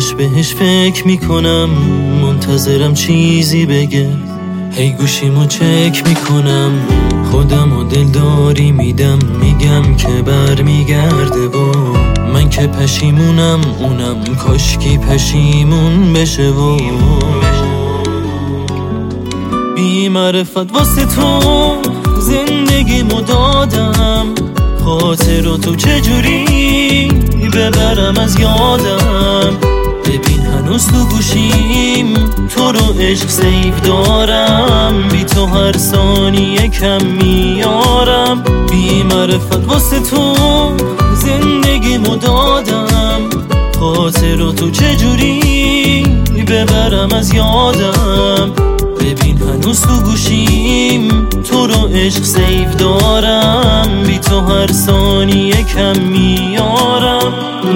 بهش فکر میکنم، منتظرم چیزی بگه. هی گوشیمو چک میکنم، خودمو دلداری میدم، میگم که برمیگرده و من که پشیمونم، اونم کاشکی پشیمون بشه و بی معرفت واسه تو زندگیمو دادم، خاطراتو چجوری ببرم از یادم. ببین هنوز تو گوشیم تو رو عشق سیف دارم، بی تو هر ثانیه کم میارم. بی معرفت واسه تو زندگیمو دادم، خاطراتو چجوری ببرم از یادم. ببین هنوز تو گوشیم تو رو عشق سیف دارم، بی تو هر ثانیه کم میارم.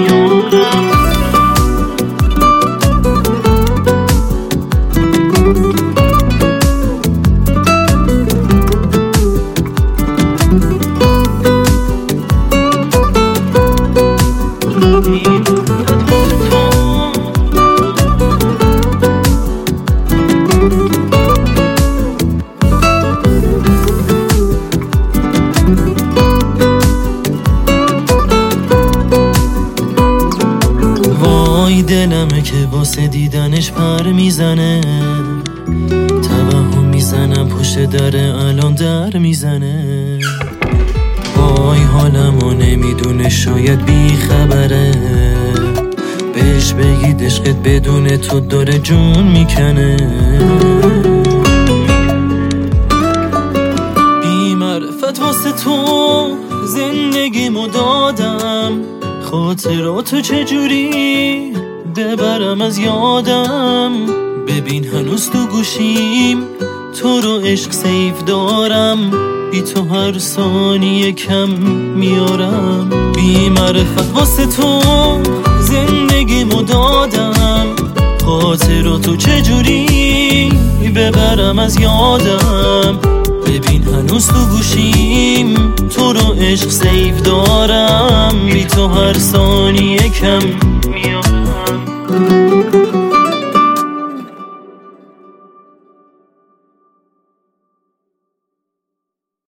وای دلمه که واسه دیدنش پر میزنه، توهم میزنم پشت در الان در میزنه. وای حالمو نمیدونه، شاید بی خبره، بهش بگید عشقت بدون تو داره جون میکنه. بی معرفت واسه تو زندگیمو دادم، خاطراتو چجوری ببرم از یادم. ببین هنوز تو گوشیم تو رو عشق سیف دارم، بی تو هر ثانیه کم میارم. بی معرفت واسه تو زندگیمو دادم، خاطراتو چجوری ببرم از یادم. ببین هنوز تو گوشیم تو رو عشق سیف دارم، بی تو هر ثانیه کم میارم.